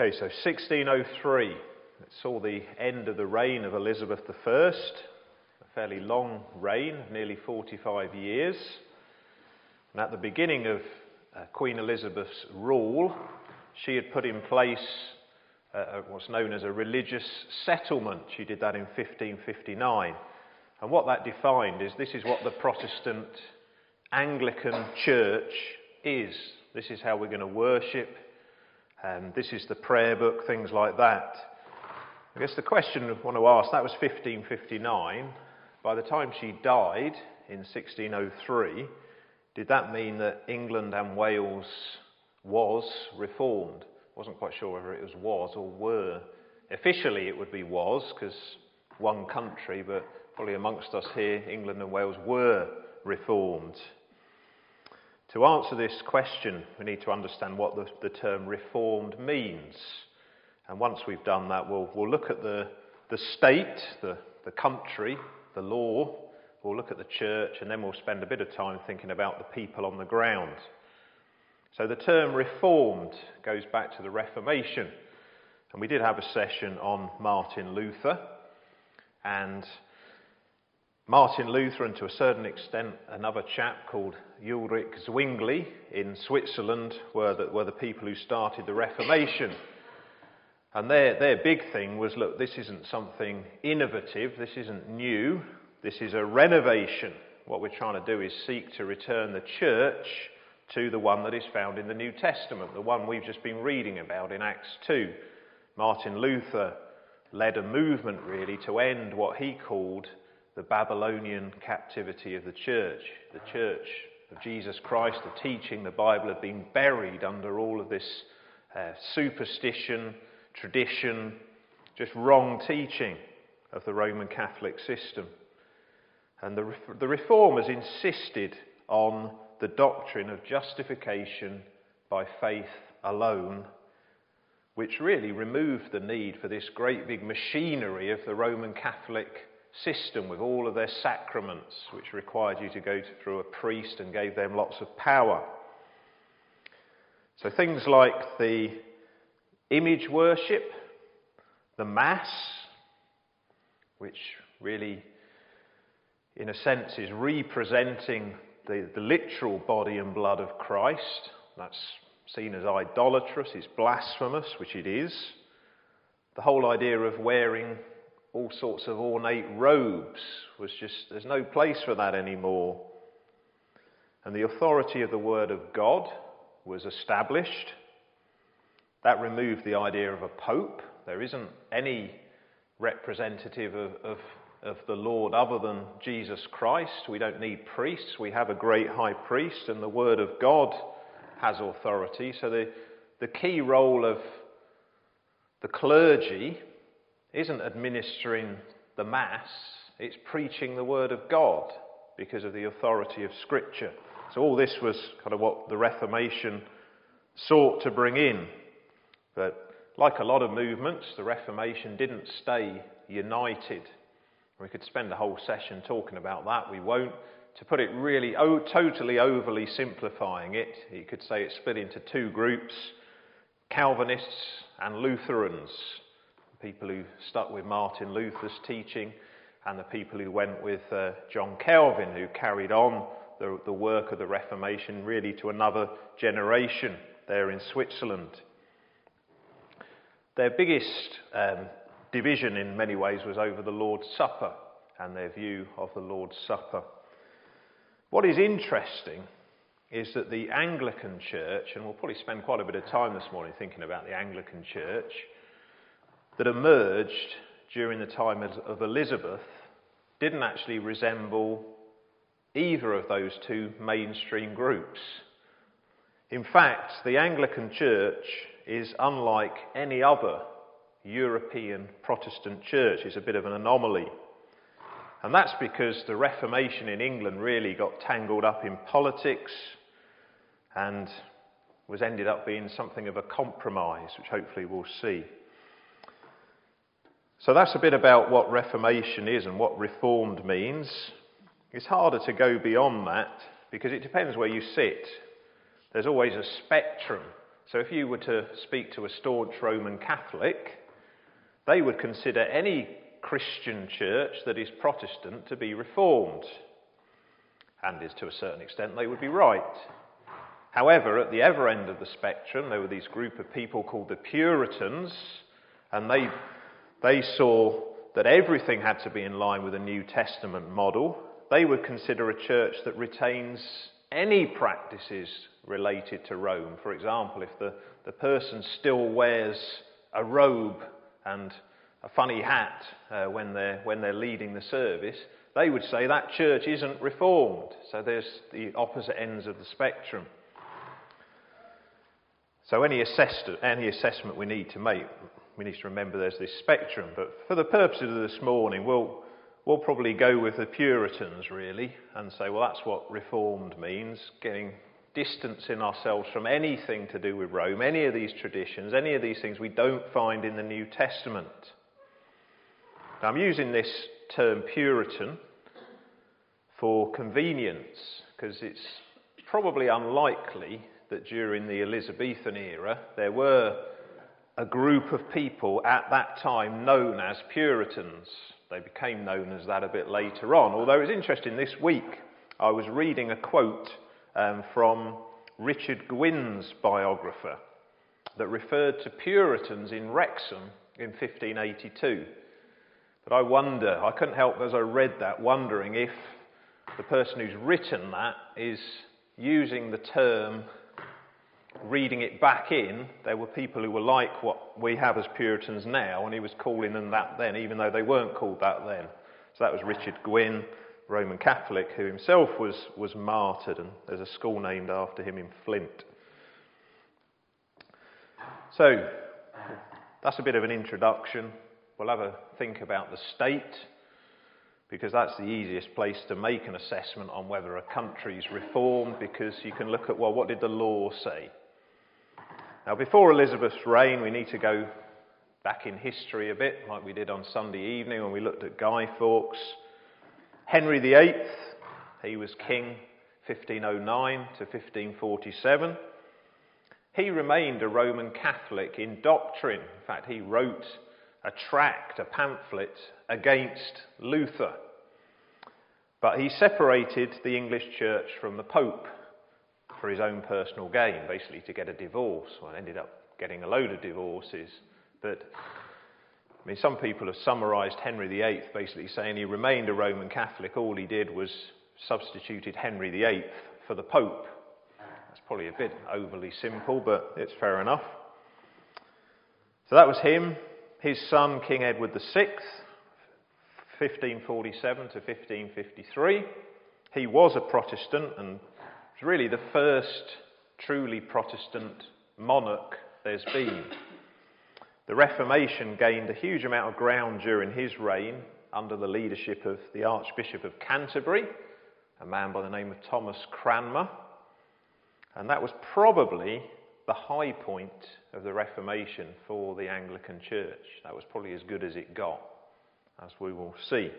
Okay, so 1603, it saw the end of the reign of Elizabeth I, a fairly long reign, nearly 45 years. And at the beginning of Queen Elizabeth's rule, she had put in place what's known as a religious settlement. She did that in 1559. And what that defined is this is what the Protestant Anglican Church is. This is how we're going to worship. This is the prayer book, things like that. I guess the question I want to ask, that was 1559. By the time she died in 1603, did that mean that England and Wales was reformed? I wasn't quite sure whether it was or were. Officially it would be was, because one country, but probably amongst us here, England and Wales were reformed. To answer this question, we need to understand what the term reformed means. And once we've done that, we'll look at the state, the country, the law, we'll look at the church, and then we'll spend a bit of time thinking about the people on the ground. So the term reformed goes back to the Reformation. And we did have a session on Martin Luther. And Martin Luther, and to a certain extent another chap called Ulrich Zwingli in Switzerland, were the people who started the Reformation. And their big thing was, look, this isn't something innovative, this isn't new, this is a renovation. What we're trying to do is seek to return the church to the one that is found in the New Testament, the one we've just been reading about in Acts 2. Martin Luther led a movement really to end what he called the Babylonian captivity of the church. The church of Jesus Christ, the teaching, the Bible had been buried under all of this superstition, tradition, just wrong teaching of the Roman Catholic system. And the Reformers insisted on the doctrine of justification by faith alone, which really removed the need for this great big machinery of the Roman Catholic system with all of their sacraments, which required you to go through a priest and gave them lots of power. So things like the image worship, the Mass, which really, in a sense, is representing the literal body and blood of Christ. That's seen as idolatrous, it's blasphemous, which it is. The whole idea of wearing all sorts of ornate robes was just, there's no place for that anymore. And the authority of the Word of God was established. That removed the idea of a pope. There isn't any representative of the Lord other than Jesus Christ. We don't need priests. We have a great high priest, and the Word of God has authority. So the key role of the clergy isn't administering the Mass, it's preaching the Word of God because of the authority of Scripture. So all this was kind of what the Reformation sought to bring in. But like a lot of movements, the Reformation didn't stay united. We could spend a whole session talking about that. We won't. To put it really totally overly simplifying it, you could say it's split into two groups, Calvinists and Lutherans. People who stuck with Martin Luther's teaching, and the people who went with John Calvin, who carried on the work of the Reformation really to another generation there in Switzerland. Their biggest division in many ways was over the Lord's Supper and their view of the Lord's Supper. What is interesting is that the Anglican Church, and we'll probably spend quite a bit of time this morning thinking about the Anglican Church, that emerged during the time of Elizabeth didn't actually resemble either of those two mainstream groups. In fact, the Anglican Church is unlike any other European Protestant church. It's a bit of an anomaly. And that's because the Reformation in England really got tangled up in politics and ended up being something of a compromise, which hopefully we'll see. So that's a bit about what Reformation is and what reformed means. It's harder to go beyond that because it depends where you sit. There's always a spectrum. So if you were to speak to a staunch Roman Catholic, they would consider any Christian church that is Protestant to be reformed. And is to a certain extent they would be right. However, at the other end of the spectrum, there were these group of people called the Puritans, and they saw that everything had to be in line with a New Testament model. They would consider a church that retains any practices related to Rome. For example, if the person still wears a robe and a funny hat when they're leading the service, they would say that church isn't reformed. So there's the opposite ends of the spectrum. So any assessment we need to make, we need to remember there's this spectrum. But for the purposes of this morning, we'll probably go with the Puritans, really, and say, well, that's what reformed means, distancing ourselves from anything to do with Rome, any of these traditions, any of these things we don't find in the New Testament. Now, I'm using this term Puritan for convenience, because it's probably unlikely that during the Elizabethan era there were a group of people at that time known as Puritans. They became known as that a bit later on. Although it's interesting, this week I was reading a quote from Richard Gwynne's biographer that referred to Puritans in Wrexham in 1582. But I couldn't help as I read that wondering if the person who's written that is using the term, reading it back in. There were people who were like what we have as Puritans now, and he was calling them that then, even though they weren't called that then. So that was Richard Gwynne, Roman Catholic, who himself was martyred, and there's a school named after him in Flint. So that's a bit of an introduction. We'll have a think about the state, because that's the easiest place to make an assessment on whether a country's reformed, because you can look at, well, what did the law say? Now, before Elizabeth's reign, we need to go back in history a bit, like we did on Sunday evening when we looked at Guy Fawkes. Henry VIII, he was king 1509 to 1547. He remained a Roman Catholic in doctrine. In fact, he wrote a tract, a pamphlet against Luther. But he separated the English church from the Pope for his own personal gain, basically to get a divorce. Well, ended up getting a load of divorces. But, I mean, some people have summarised Henry VIII basically saying he remained a Roman Catholic. All he did was substituted Henry VIII for the Pope. That's probably a bit overly simple, but it's fair enough. So that was him. His son, King Edward VI, 1547 to 1553. He was a Protestant and was really the first truly Protestant monarch there's been. The Reformation gained a huge amount of ground during his reign under the leadership of the Archbishop of Canterbury, a man by the name of Thomas Cranmer. And that was probably the high point of the Reformation for the Anglican Church. That was probably as good as it got, as we will see.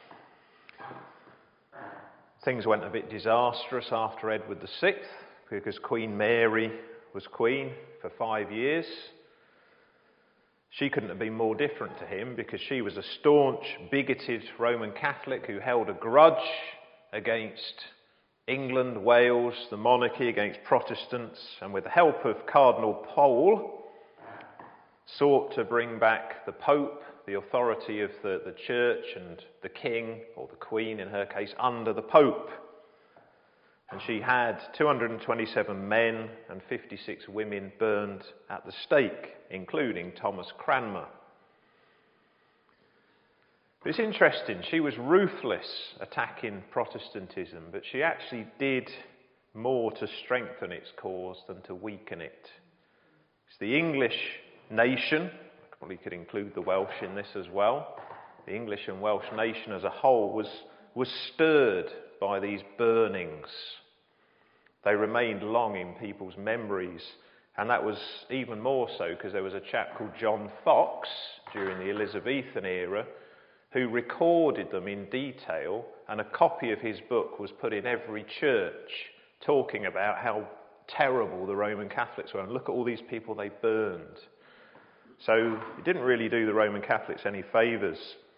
Things went a bit disastrous after Edward VI, because Queen Mary was queen for 5 years. She couldn't have been more different to him, because she was a staunch, bigoted Roman Catholic who held a grudge against England, Wales, the monarchy, against Protestants, and with the help of Cardinal Pole, sought to bring back the Pope, the authority of the church, and the king, or the queen in her case, under the Pope. And she had 227 men and 56 women burned at the stake, including Thomas Cranmer. But it's interesting, she was ruthless attacking Protestantism, but she actually did more to strengthen its cause than to weaken it. It's the English nation, I probably could include the Welsh in this as well, the English and Welsh nation as a whole was stirred by these burnings. They remained long in people's memories, and that was even more so because there was a chap called John Foxe during the Elizabethan era who recorded them in detail, and a copy of his book was put in every church, talking about how terrible the Roman Catholics were, and look at all these people they burned. So it didn't really do the Roman Catholics any favours.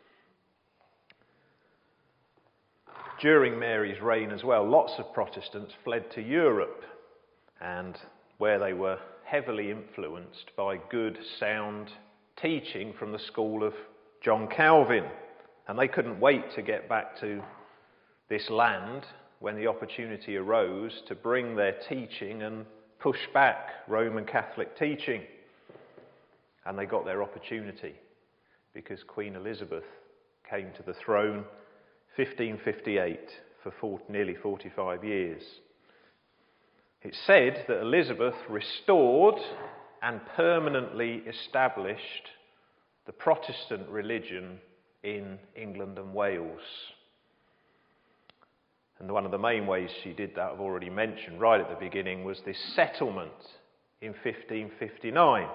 During Mary's reign as well, lots of Protestants fled to Europe, and where they were heavily influenced by good, sound teaching from the school of John Calvin. And they couldn't wait to get back to this land when the opportunity arose to bring their teaching and push back Roman Catholic teaching. And they got their opportunity because Queen Elizabeth came to the throne 1558 for nearly 45 years. It's said that Elizabeth restored and permanently established the Protestant religion in England and Wales. And one of the main ways she did that, I've already mentioned right at the beginning, was this settlement in 1559.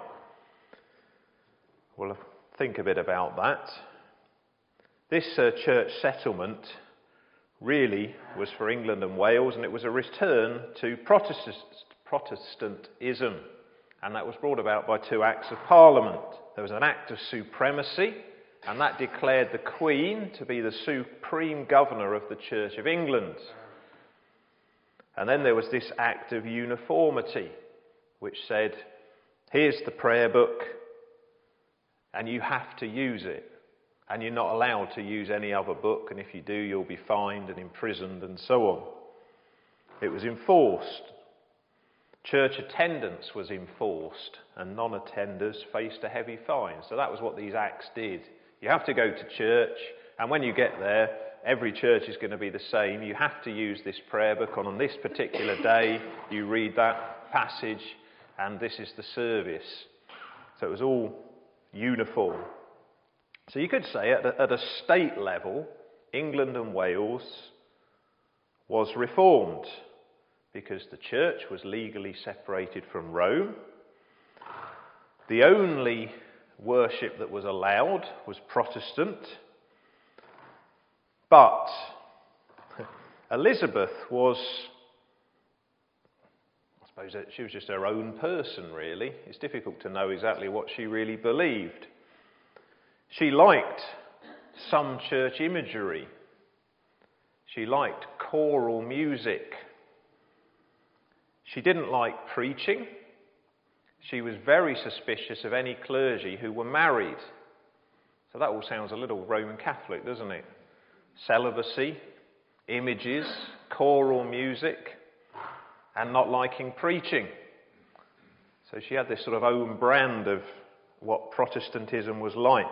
Well, think a bit about that. This church settlement really was for England and Wales, and it was a return to Protestantism. And that was brought about by two acts of Parliament. There was an act of supremacy, and that declared the Queen to be the supreme governor of the Church of England. And then there was this act of uniformity, which said, here's the prayer book, and you have to use it. And you're not allowed to use any other book, and if you do, you'll be fined and imprisoned and so on. It was enforced. Church attendance was enforced, and non-attenders faced a heavy fine. So that was what these acts did. You have to go to church, and when you get there, every church is going to be the same. You have to use this prayer book, and on this particular day, you read that passage, and this is the service. So it was all uniform. So you could say at a state level, England and Wales was reformed because the church was legally separated from Rome. The only worship that was allowed was Protestant. But Elizabeth was, I suppose she was just her own person, really. It's difficult to know exactly what she really believed. She liked some church imagery. She liked choral music. She didn't like preaching. She was very suspicious of any clergy who were married. So that all sounds a little Roman Catholic, doesn't it? Celibacy, images, choral music, and not liking preaching. So she had this sort of own brand of what Protestantism was like.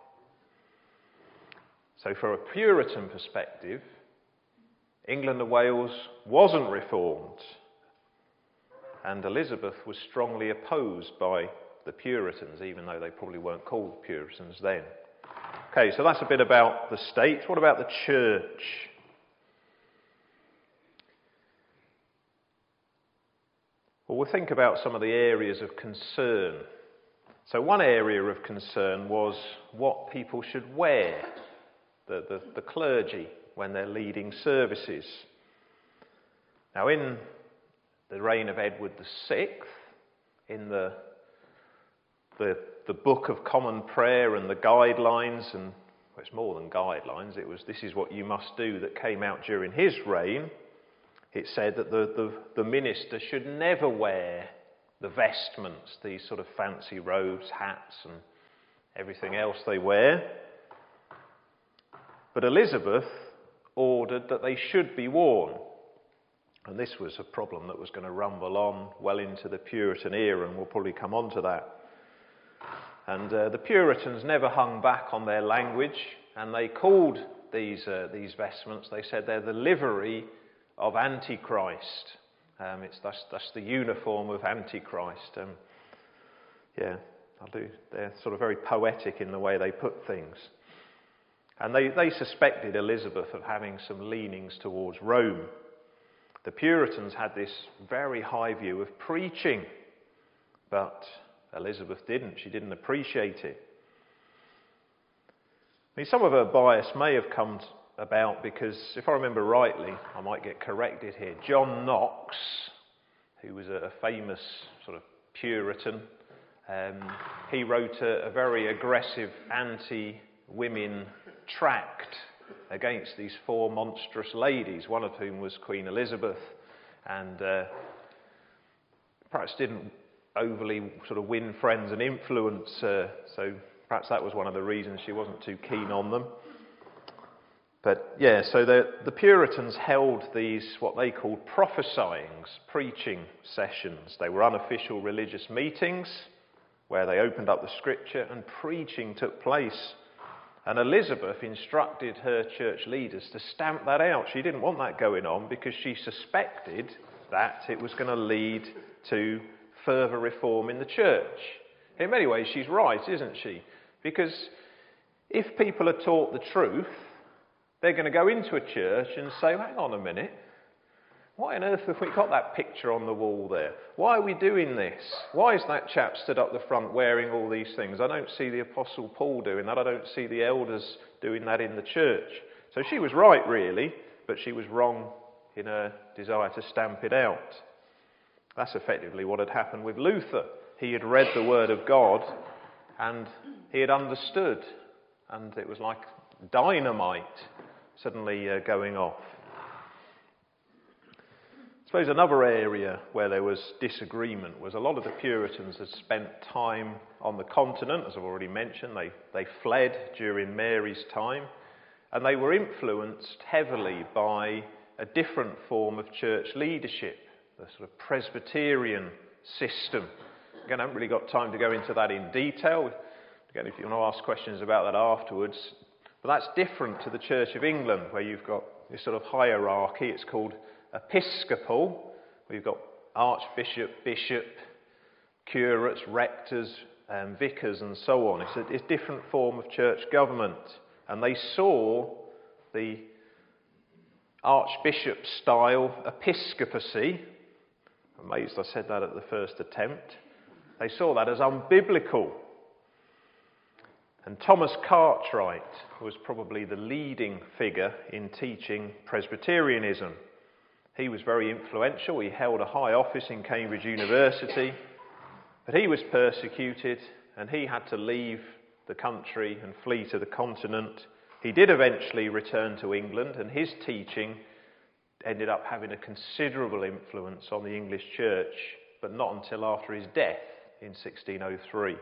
So from a Puritan perspective, England and Wales wasn't reformed, and Elizabeth was strongly opposed by the Puritans, even though they probably weren't called Puritans then. Okay, so that's a bit about the state. What about the church? Well, we'll think about some of the areas of concern. So one area of concern was what people should wear, the clergy, when they're leading services. Now, in the reign of Edward VI, in the Book of Common Prayer and the guidelines, and well, it's more than guidelines, it was this is what you must do that came out during his reign. It said that the minister should never wear the vestments, these sort of fancy robes, hats and everything else they wear. But Elizabeth ordered that they should be worn. And this was a problem that was going to rumble on well into the Puritan era, and we'll probably come on to that. And the Puritans never hung back on their language, and they called these vestments, they said they're the livery of Antichrist. That's the uniform of Antichrist. They're sort of very poetic in the way they put things. And they suspected Elizabeth of having some leanings towards Rome. The Puritans had this very high view of preaching, but Elizabeth didn't. She didn't appreciate it. I mean, some of her bias may have come about because, if I remember rightly, I might get corrected here, John Knox, who was a famous sort of Puritan. He wrote a very aggressive anti-women tract against these four monstrous ladies, one of whom was Queen Elizabeth, and perhaps didn't overly sort of win friends and influence, so perhaps that was one of the reasons she wasn't too keen on them. But yeah, so the Puritans held these, what they called prophesyings, preaching sessions. They were unofficial religious meetings where they opened up the scripture and preaching took place. And Elizabeth instructed her church leaders to stamp that out. She didn't want that going on because she suspected that it was going to lead to further reform in the church. In many ways, she's right, isn't she? Because if people are taught the truth, they're going to go into a church and say, hang on a minute, why on earth have we got that picture on the wall there? Why are we doing this? Why is that chap stood up the front wearing all these things? I don't see the Apostle Paul doing that. I don't see the elders doing that in the church. So she was right, really, but she was wrong in her desire to stamp it out. That's effectively what had happened with Luther. He had read the Word of God and he had understood, and it was like dynamite suddenly going off. I suppose another area where there was disagreement was a lot of the Puritans had spent time on the continent, as I've already mentioned. They fled during Mary's time, and they were influenced heavily by a different form of church leadership, the sort of Presbyterian system. Again, I haven't really got time to go into that in detail. Again, if you want to ask questions about that afterwards. But that's different to the Church of England, where you've got this sort of hierarchy. It's called episcopal, where you've got archbishop, bishop, curates, rectors, vicars, and so on. It's a different form of church government. And they saw the archbishop-style episcopacy, amazed I said that at the first attempt, they saw that as unbiblical. And Thomas Cartwright was probably the leading figure in teaching Presbyterianism. He was very influential. He held a high office in Cambridge University, but he was persecuted and he had to leave the country and flee to the continent. He did eventually return to England, and his teaching ended up having a considerable influence on the English church, but not until after his death in 1603.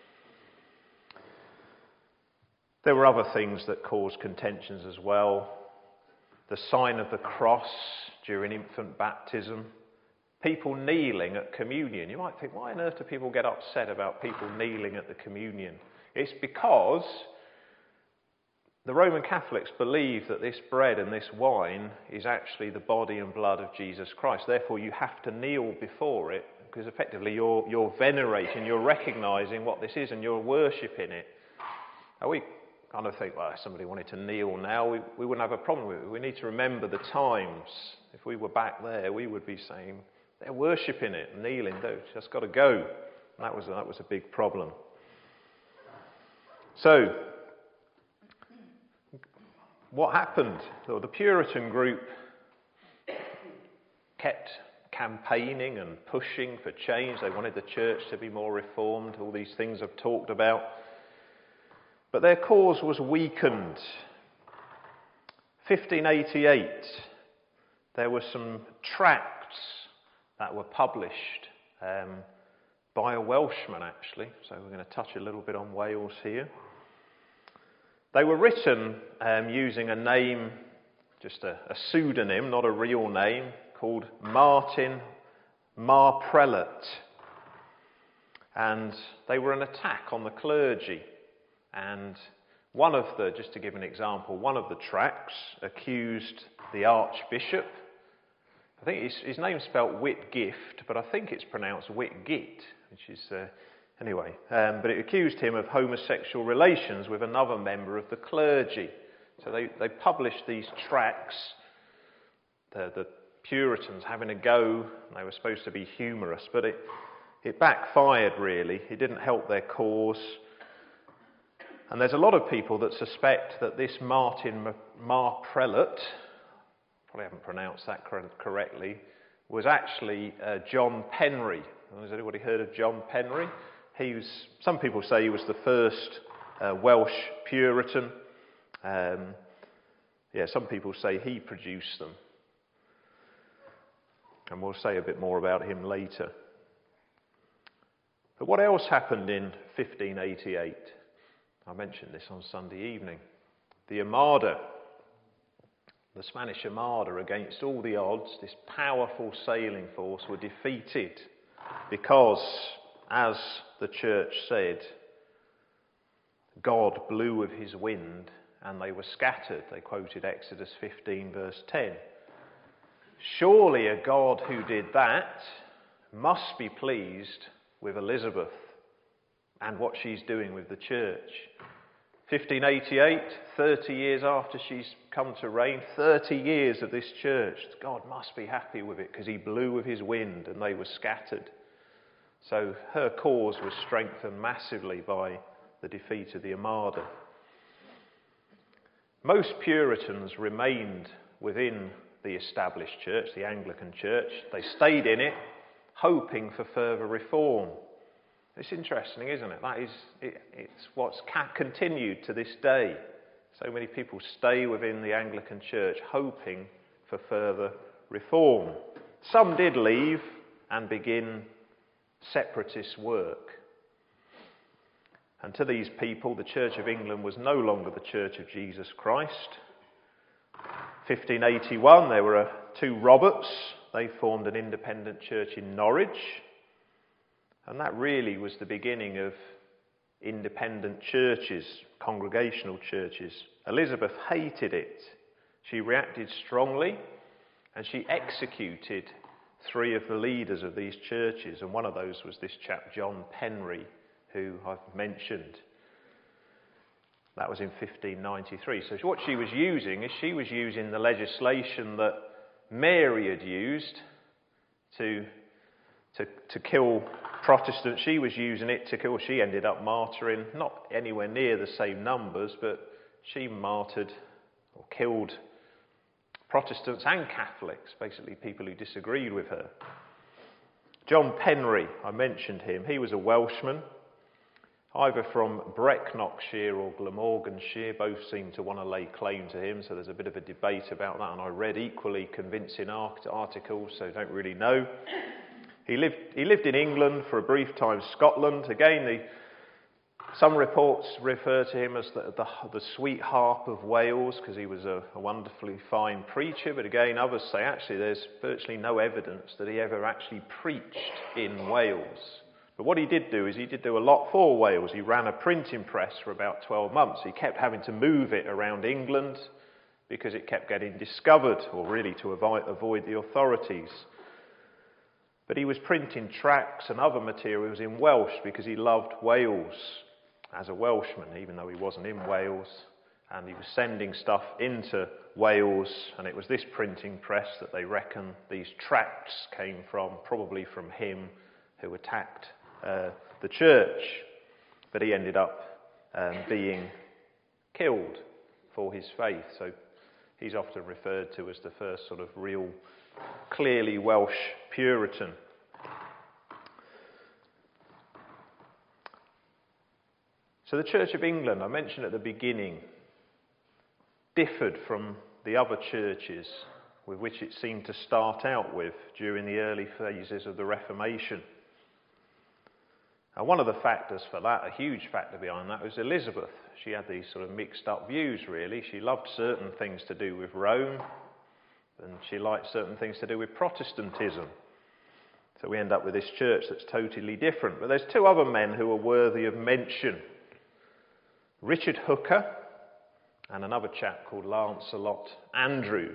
There were other things that caused contentions as well. The sign of the cross during infant baptism. People kneeling at communion. You might think, why on earth do people get upset about people kneeling at the communion? It's because the Roman Catholics believe that this bread and this wine is actually the body and blood of Jesus Christ. Therefore, you have to kneel before it, because effectively you're venerating, you're recognising what this is, and you're worshipping it. Now, we kind of think, well, if somebody wanted to kneel now, we wouldn't have a problem with it. We need to remember the times. If we were back there, we would be saying, they're worshipping it, kneeling, it's just got to go. And that was a big problem. So, what happened? So the Puritan group kept campaigning and pushing for change. They wanted the church to be more reformed, all these things I've talked about. But their cause was weakened. 1588, there were some tracts that were published by a Welshman, actually. So we're going to touch a little bit on Wales here. They were written using a name, just a pseudonym, not a real name, called Martin Marprelate. And they were an attack on the clergy. And one of the, just to give an example, one of the tracts accused the Archbishop. I think his name's spelt Whitgift, but I think it's pronounced Whitgit, which is, anyway. But it accused him of homosexual relations with another member of the clergy. So they published these tracts, the Puritans having a go, and they were supposed to be humorous, but it backfired really. It didn't help their cause. And there's a lot of people that suspect that this Martin Marprelate, probably haven't pronounced that correctly, was actually John Penry. Has anybody heard of John Penry? Some people say he was the first Welsh Puritan. Some people say he produced them. And we'll say a bit more about him later. But what else happened in 1588? I mentioned this on Sunday evening. The Armada, the Spanish Armada, against all the odds, this powerful sailing force, were defeated because, as the church said, God blew with his wind and they were scattered. They quoted Exodus 15 verse 10. Surely a God who did that must be pleased with Elizabeth and what she's doing with the church. 1588, 30 years after she's come to reign, 30 years of this church. God must be happy with it because he blew with his wind and they were scattered. So her cause was strengthened massively by the defeat of the Armada. Most Puritans remained within the established church, the Anglican church. They stayed in it, hoping for further reform. It's interesting, isn't it? It's what's continued to this day. So many people stay within the Anglican church, hoping for further reform. Some did leave and begin separatist work. And to these people, the Church of England was no longer the Church of Jesus Christ. 1581, there were two Roberts. They formed an independent church in Norwich. And that really was the beginning of independent churches, congregational churches. Elizabeth hated it. She reacted strongly and she executed three of the leaders of these churches. And one of those was this chap, John Penry, who I've mentioned. That was in 1593. So what she was using is she was using the legislation that Mary had used to kill Protestants. She was using it to kill. She ended up martyring, not anywhere near the same numbers, but she martyred or killed Protestants and Catholics, basically people who disagreed with her. John Penry, I mentioned him. He was a Welshman, either from Brecknockshire or Glamorganshire. Both seem to want to lay claim to him, so there's a bit of a debate about that, and I read equally convincing articles, so don't really know. He lived in England, for a brief time Scotland. Again, some reports refer to him as the sweetheart of Wales, because he was a wonderfully fine preacher, but again others say actually there's virtually no evidence that he ever actually preached in Wales. But what he did do is he did do a lot for Wales. He ran a printing press for about 12 months. He kept having to move it around England because it kept getting discovered, or really to avoid the authorities. But he was printing tracts and other materials in Welsh because he loved Wales as a Welshman, even though he wasn't in Wales. And he was sending stuff into Wales, and it was this printing press that they reckon these tracts came from, probably from him who attacked the church. But he ended up being killed for his faith. So he's often referred to as the first sort of real, clearly Welsh Puritan. So the Church of England, I mentioned at the beginning, differed from the other churches with which it seemed to start out with during the early phases of the Reformation. And one of the factors for that, a huge factor behind that, was Elizabeth. She had these sort of mixed up views, really. She loved certain things to do with Rome, and she liked certain things to do with Protestantism. So we end up with this church that's totally different. But there's two other men who are worthy of mention. Richard Hooker and another chap called Lancelot Andrewes.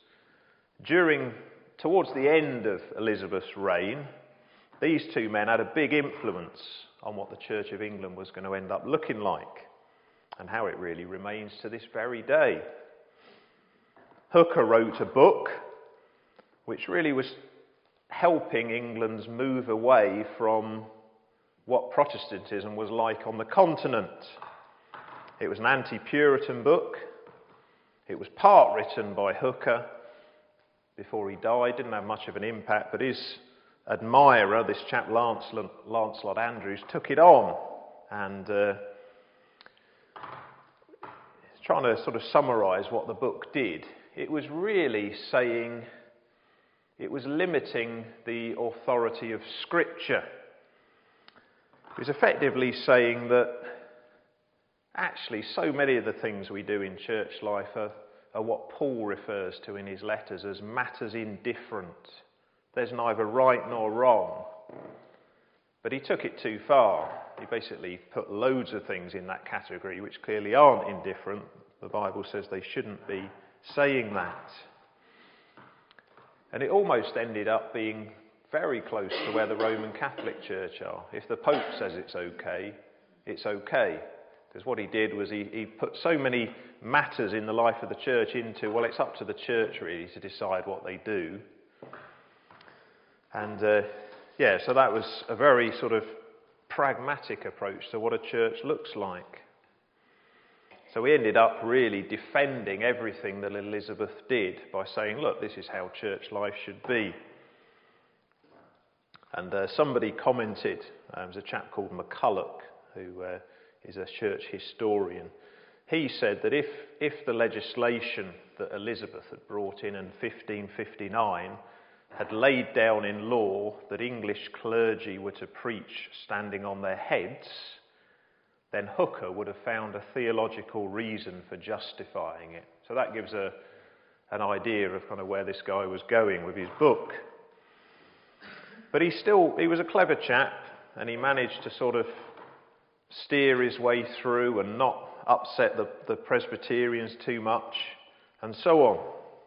Towards the end of Elizabeth's reign, these two men had a big influence on what the Church of England was going to end up looking like, and how it really remains to this very day. Hooker wrote a book which really was helping England's move away from what Protestantism was like on the continent. It was an anti-Puritan book. It was part written by Hooker, before he died. Didn't have much of an impact, but his admirer, this chap Lancelot Andrewes, took it on and trying to sort of summarise what the book did. It was really saying, it was limiting the authority of Scripture. It was effectively saying that actually so many of the things we do in church life are what Paul refers to in his letters as matters indifferent. There's neither right nor wrong. But he took it too far. He basically put loads of things in that category which clearly aren't indifferent. The Bible says they shouldn't be saying that. And it almost ended up being very close to where the Roman Catholic Church are. If the Pope says it's okay, it's okay. Because what he did was he put so many matters in the life of the church into, well, it's up to the church really to decide what they do. And so that was a very sort of pragmatic approach to what a church looks like. So we ended up really defending everything that Elizabeth did by saying, look, this is how church life should be. And somebody commented, there was a chap called McCulloch, who is a church historian. He said that if the legislation that Elizabeth had brought in 1559 had laid down in law that English clergy were to preach standing on their heads, then Hooker would have found a theological reason for justifying it. So that gives an idea of kind of where this guy was going with his book. But he was a clever chap, and he managed to sort of steer his way through and not upset the Presbyterians too much, and so on.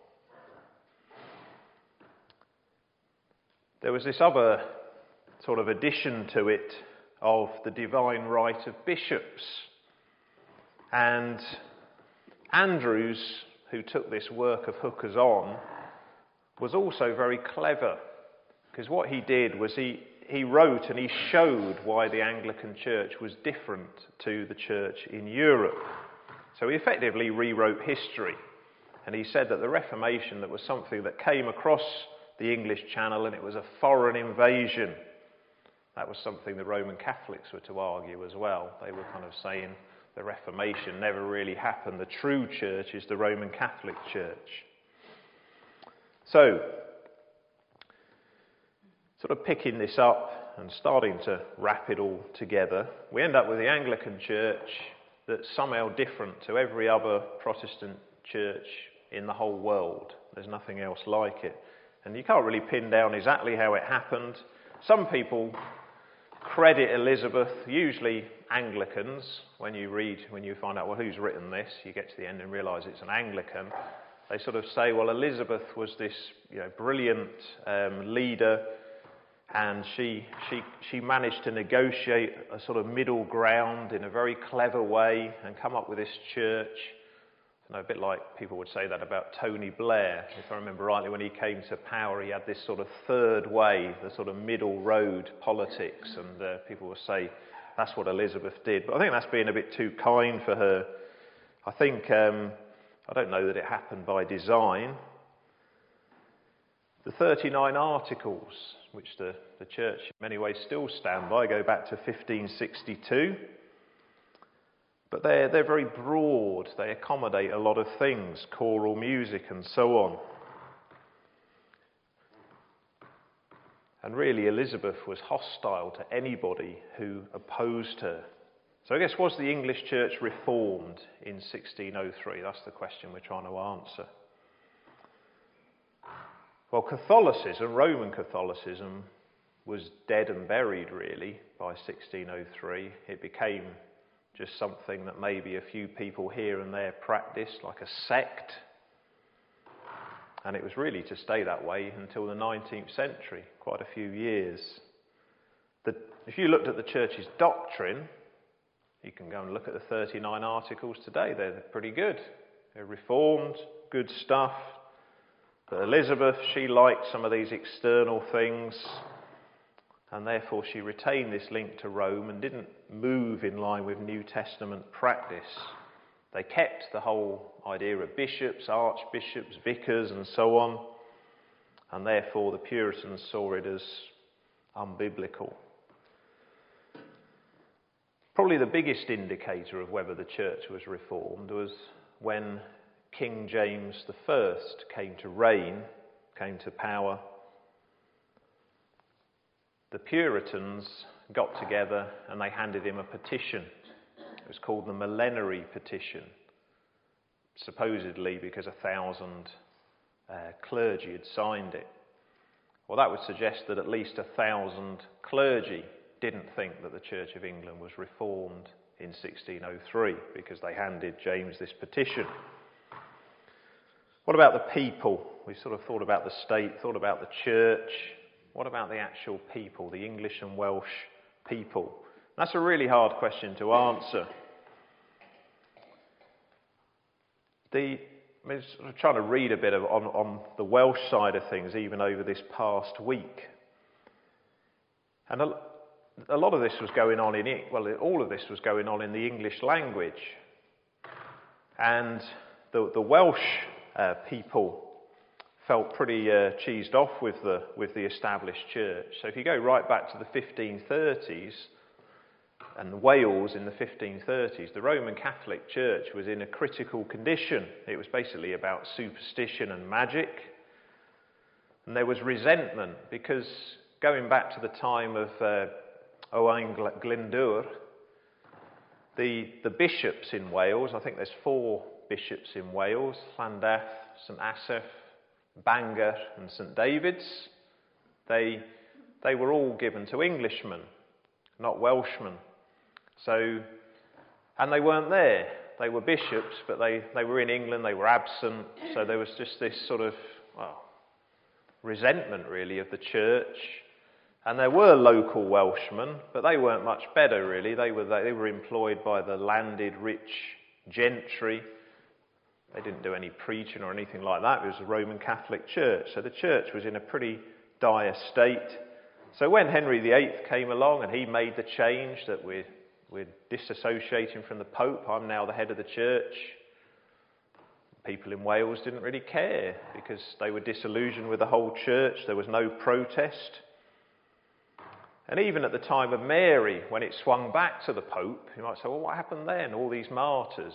There was this other sort of addition to it of the divine right of bishops. And Andrewes, who took this work of Hooker's on, was also very clever, because what he did was he wrote and he showed why the Anglican Church was different to the church in Europe. So he effectively rewrote history, and he said that the Reformation, that was something that came across the English Channel and it was a foreign invasion. That was something the Roman Catholics were to argue as well. They were kind of saying the Reformation never really happened. The true church is the Roman Catholic Church. So, sort of picking this up and starting to wrap it all together, we end up with the Anglican Church that's somehow different to every other Protestant church in the whole world. There's nothing else like it. And you can't really pin down exactly how it happened. Some people credit Elizabeth, usually Anglicans. When you find out, well, who's written this, you get to the end and realise it's an Anglican. They sort of say, well, Elizabeth was this brilliant leader, and she managed to negotiate a sort of middle ground in a very clever way and come up with this church. A bit like people would say that about Tony Blair. If I remember rightly, when he came to power, he had this sort of third way, the sort of middle road politics, and people would say that's what Elizabeth did. But I think that's being a bit too kind for her. I think, I don't know that it happened by design. The 39 Articles, which the church in many ways still stand by, go back to 1562. But they're very broad. They accommodate a lot of things, choral music and so on. And really, Elizabeth was hostile to anybody who opposed her. So I guess, was the English church reformed in 1603? That's the question we're trying to answer. Well, Catholicism, Roman Catholicism, was dead and buried really by 1603. It became just something that maybe a few people here and there practiced, like a sect. And it was really to stay that way until the 19th century, quite a few years. If you looked at the church's doctrine, you can go and look at the 39 Articles today. They're pretty good. They're reformed, good stuff. But Elizabeth, she liked some of these external things, and therefore she retained this link to Rome and didn't move in line with New Testament practice. They kept the whole idea of bishops, archbishops, vicars and so on, and therefore the Puritans saw it as unbiblical. Probably the biggest indicator of whether the church was reformed was when King James I came to reign, came to power. The Puritans got together and they handed him a petition. It was called the Millenary Petition, supposedly because 1,000 clergy had signed it. Well, that would suggest that at least 1,000 clergy didn't think that the Church of England was reformed in 1603 because they handed James this petition. What about the people? We sort of thought about the state, thought about the church. What about the actual people, the English and Welsh people? That's a really hard question to answer. I'm sort of trying to read a bit on the Welsh side of things, even over this past week. And a lot of this was going on all of this was going on in the English language. And the Welsh people felt pretty cheesed off with the established church. So if you go right back to the 1530s, and Wales in the 1530s, the Roman Catholic Church was in a critical condition. It was basically about superstition and magic. And there was resentment because going back to the time of Owain Glyndŵr, the bishops in Wales, I think there's 4 bishops in Wales, Llandaff, St Asaph, Bangor and St David's, they were all given to Englishmen, not Welshmen. So, and they weren't there. They were bishops, but they were in England, they were absent. So there was just this sort of, resentment really of the church. And there were local Welshmen, but they weren't much better really. They were employed by the landed rich gentry. They didn't do any preaching or anything like that. It was a Roman Catholic church. So the church was in a pretty dire state. So when Henry VIII came along and he made the change that we're disassociating from the Pope, I'm now the head of the church, people in Wales didn't really care because they were disillusioned with the whole church. There was no protest. And even at the time of Mary, when it swung back to the Pope, you might say, well, what happened then? All these martyrs.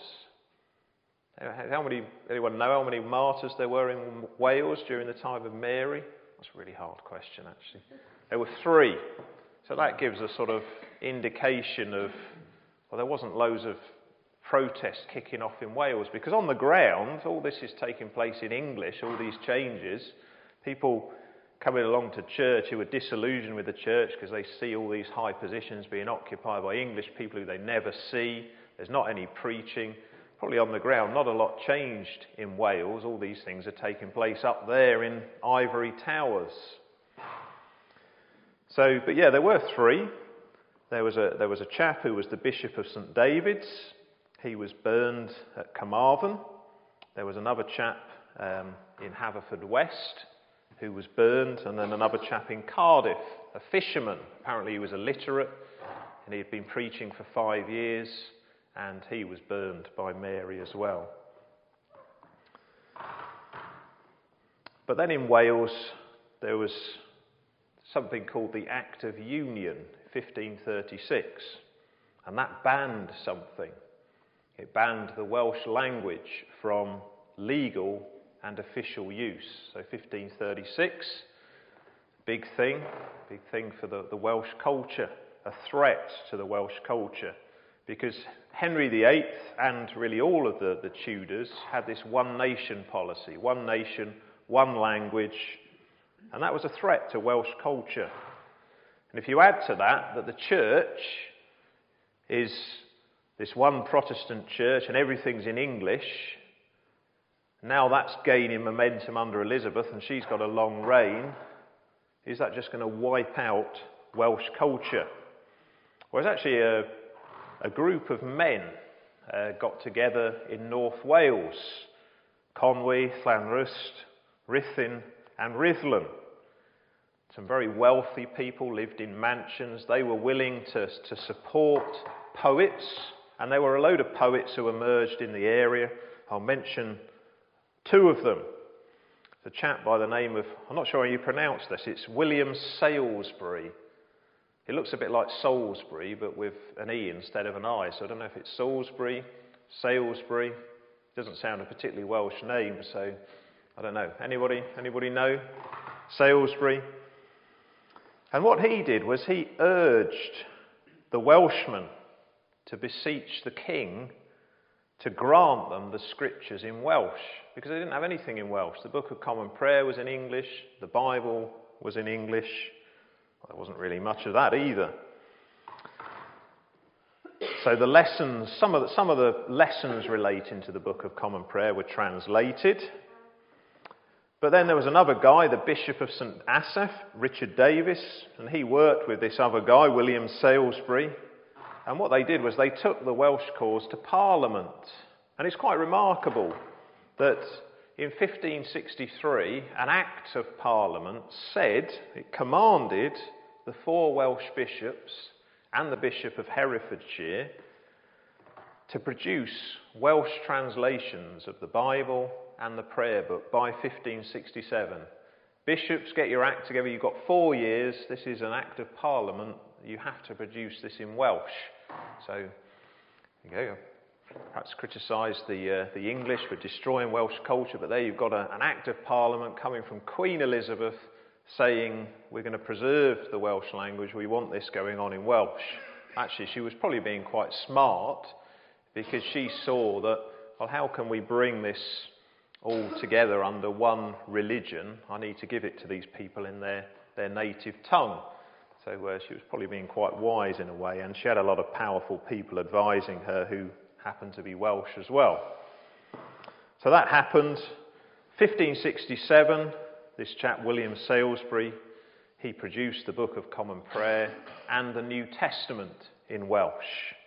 Anyone know how many martyrs there were in Wales during the time of Mary? That's a really hard question, actually. There were 3. So that gives a sort of indication of, there wasn't loads of protests kicking off in Wales, because on the ground, all this is taking place in English, all these changes. People coming along to church who are disillusioned with the church because they see all these high positions being occupied by English people who they never see. There's not any preaching. Probably on the ground, not a lot changed in Wales. All these things are taking place up there in ivory towers. So, but yeah, there were 3. There was a chap who was the Bishop of St David's. He was burned at Carmarthen. There was another chap in Haverfordwest who was burned, and then another chap in Cardiff, a fisherman. Apparently he was illiterate, and he had been preaching for 5 years, and he was burned by Mary as well. But then in Wales, there was something called the Act of Union, 1536, and that banned something. It banned the Welsh language from legal and official use. So 1536, big thing for the Welsh culture, a threat to the Welsh culture, because Henry VIII and really all of the Tudors had this one nation policy, one nation, one language, and that was a threat to Welsh culture. And if you add to that the church is this one Protestant church and everything's in English, now that's gaining momentum under Elizabeth and she's got a long reign, is that just going to wipe out Welsh culture? Well, it's actually a group of men got together in North Wales, Conwy, Llanrwst, Rhuthun and Rhuddlan. Some very wealthy people lived in mansions. They were willing to support poets, and there were a load of poets who emerged in the area. I'll mention 2 of them. a chap by the name of, I'm not sure how you pronounce this, it's William Salisbury. It looks a bit like Salisbury, but with an E instead of an I. So I don't know if it's Salisbury, Salisbury. Doesn't sound a particularly Welsh name, so I don't know. Anybody know? Salisbury. And what he did was he urged the Welshmen to beseech the king to grant them the scriptures in Welsh, because they didn't have anything in Welsh. The Book of Common Prayer was in English, the Bible was in English. Well, there wasn't really much of that either. So the lessons, some of the lessons relating to the Book of Common Prayer were translated. But then there was another guy, the Bishop of St Asaph, Richard Davis, and he worked with this other guy, William Salisbury. And what they did was they took the Welsh cause to Parliament. And it's quite remarkable that in 1563, an Act of Parliament said, it commanded the 4 Welsh bishops and the Bishop of Herefordshire to produce Welsh translations of the Bible and the prayer book by 1567. Bishops, get your act together. You've got 4 years. This is an Act of Parliament. You have to produce this in Welsh. So, you go. Perhaps criticise the English for destroying Welsh culture, but there you've got an Act of Parliament coming from Queen Elizabeth saying we're going to preserve the Welsh language. We want this going on in Welsh. Actually, she was probably being quite smart because she saw that, well, how can we bring this all together under one religion? I need to give it to these people in their native tongue. So she was probably being quite wise in a way, and she had a lot of powerful people advising her who happened to be Welsh as well. So that happened. 1567, this chap William Salisbury, he produced the Book of Common Prayer and the New Testament in Welsh.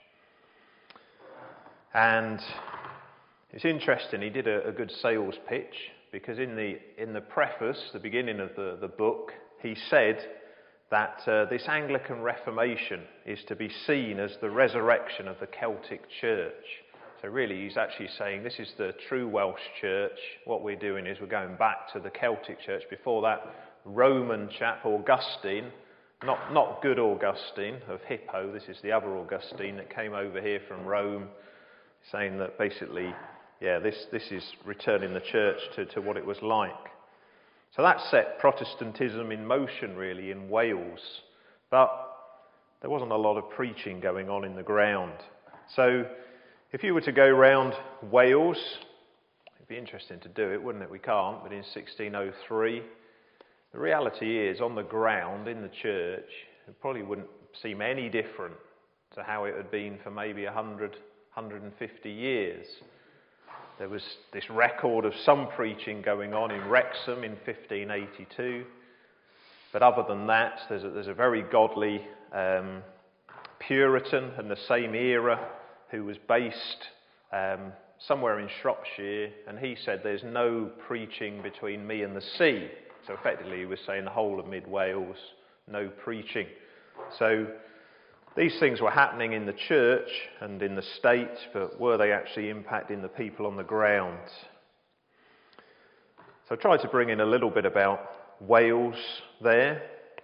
And it's interesting, he did a good sales pitch, because in the preface, the beginning of the book, he said that this Anglican Reformation is to be seen as the resurrection of the Celtic Church. So really he's actually saying this is the true Welsh Church. What we're doing is we're going back to the Celtic Church. Before that, Roman chap, Augustine, not good Augustine of Hippo, this is the other Augustine that came over here from Rome, saying that basically, this is returning the church to what it was like. So that set Protestantism in motion, really, in Wales. But there wasn't a lot of preaching going on in the ground. So if you were to go round Wales, it'd be interesting to do it, wouldn't it? We can't, but in 1603, the reality is, on the ground, in the church, it probably wouldn't seem any different to how it had been for maybe 100, 150 years. There was this record of some preaching going on in Wrexham in 1582. But other than that, there's a very godly Puritan in the same era who was based somewhere in Shropshire, and he said there's no preaching between me and the sea. So effectively he was saying the whole of Mid Wales, no preaching. So these things were happening in the church and in the state, but were they actually impacting the people on the ground? So I tried to bring in a little bit about Wales there.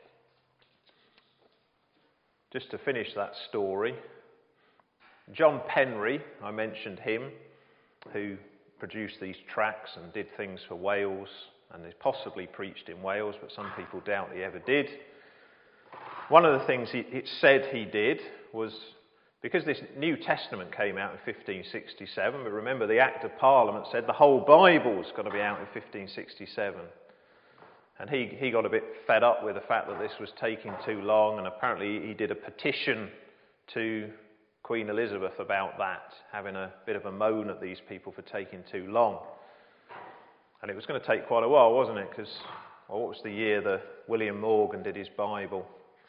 Just to finish that story, John Penry, I mentioned him, who produced these tracts and did things for Wales, and he possibly preached in Wales, but some people doubt he ever did. One of the things it said he did was, because this New Testament came out in 1567, but remember the Act of Parliament said the whole Bible's got to be out in 1567. And he got a bit fed up with the fact that this was taking too long, and apparently he did a petition to Queen Elizabeth about that, having a bit of a moan at these people for taking too long. And it was going to take quite a while, wasn't it? Because, well, what was the year that William Morgan did his Bible?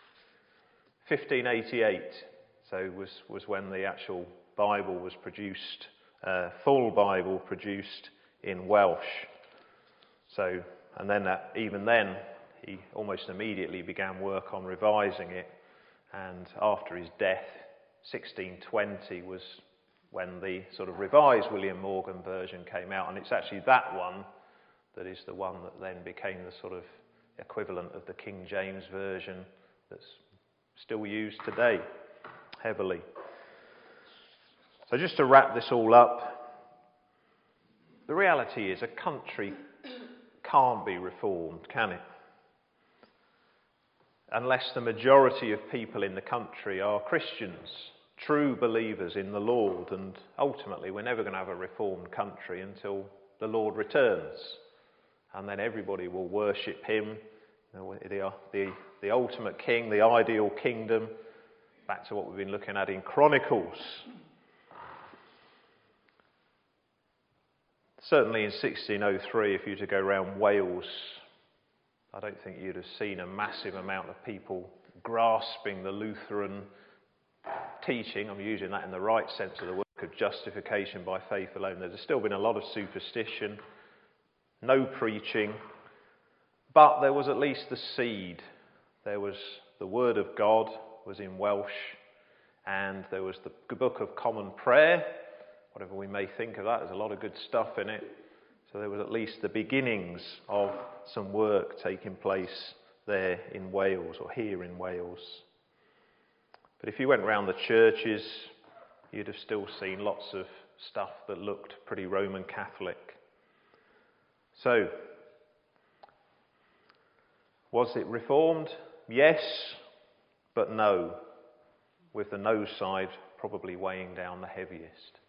1588. So was when the actual Bible was produced, full Bible produced in Welsh. So, and then even then, he almost immediately began work on revising it. And after his death, 1620 was when the sort of revised William Morgan version came out, and it's actually that one that is the one that then became the sort of equivalent of the King James Version that's still used today heavily. So just to wrap this all up, the reality is a country can't be reformed, can it? Unless the majority of people in the country are Christians, true believers in the Lord, and ultimately we're never going to have a reformed country until the Lord returns, and then everybody will worship him, the ultimate king, the ideal kingdom, back to what we've been looking at in Chronicles. Certainly in 1603, if you were to go around Wales, I don't think you'd have seen a massive amount of people grasping the Lutheran teaching. I'm using that in the right sense of the word, of justification by faith alone. There's still been a lot of superstition, no preaching, but there was at least the seed. There was the Word of God was in Welsh, and there was the Book of Common Prayer. Whatever we may think of that, there's a lot of good stuff in it. So there was at least the beginnings of some work taking place there in Wales, or here in Wales. But if you went round the churches, you'd have still seen lots of stuff that looked pretty Roman Catholic. So, was it reformed? Yes, but no, with the no side probably weighing down the heaviest.